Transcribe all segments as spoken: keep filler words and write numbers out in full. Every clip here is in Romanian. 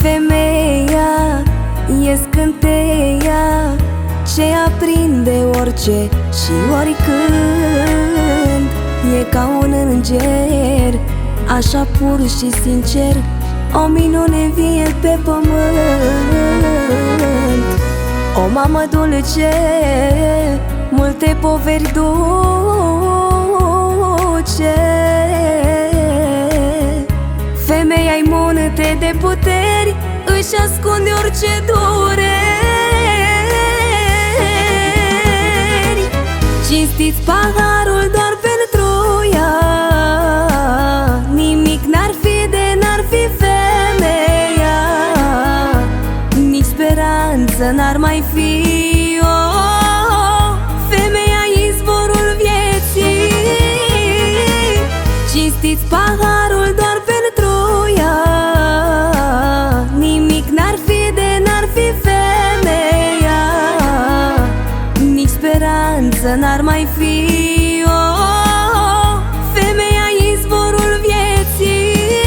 Femeia e scânteia ce aprinde orice și oricând. E ca un înger, așa pur și sincer, o minune vie pe pământ. O mamă dulce, multe poveri duce. Femeia-i munte de puteri, își ascunde orice dureri. Cinstiți paharul doar pentru ea, nimic n-ar fi de n-ar fi femeia, nici speranță n-ar mai fi. Oh, femeia izvorul vieții. Cinstiți paharul doar pentru ea, nimic n-ar fi de n-ar fi femeia, nici speranță n-ar mai fi. Oh, femeia izvorul vieții.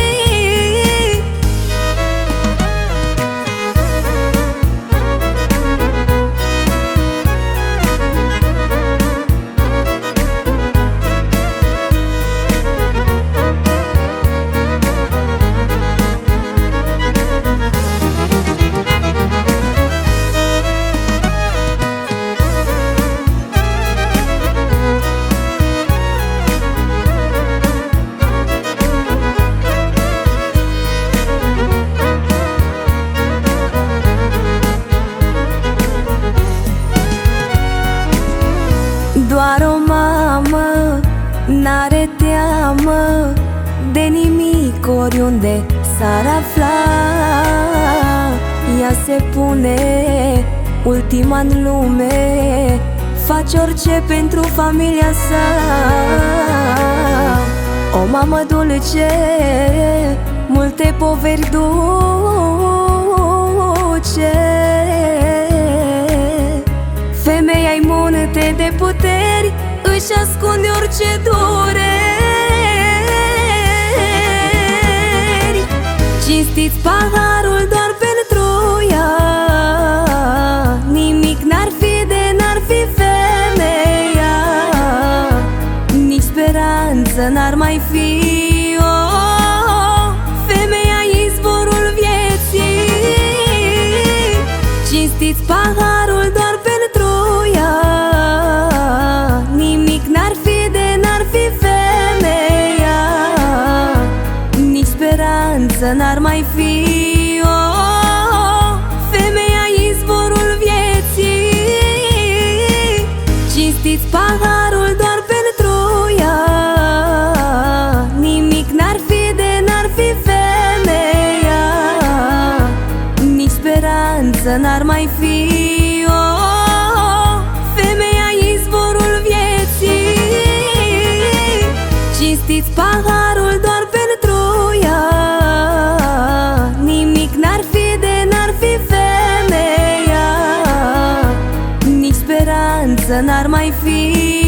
Doar o mamă n-are teamă de nimic oriunde s-ar afla. Ea se pune ultima în lume, face orice pentru familia sa. O mamă dulce, multe poveri duce. Femeia-i munte de puteri, își ascunde orice dureri. Cinstiți paharul doar pentru ea, nimic n-ar fi de n-ar fi femeia, nici speranță n-ar mai fi. Oh, femeia izvorul vieții. Cinstiți paharul doar pentru ea, nimic n-ar fi de n-ar fi femeia, nici speranță n-ar mai fi. Oh, femeia izvorul vieții. Cinstiți paharul doar pentru ea, nimic n-ar fi de n-ar fi femeia, nici speranță n-ar mai fi. Oh, femeia izvorul vieții. Cinstiți paharul doar pentru ea, nimic n-ar fi de n-ar fi femeia, nici speranță n-ar mai fi.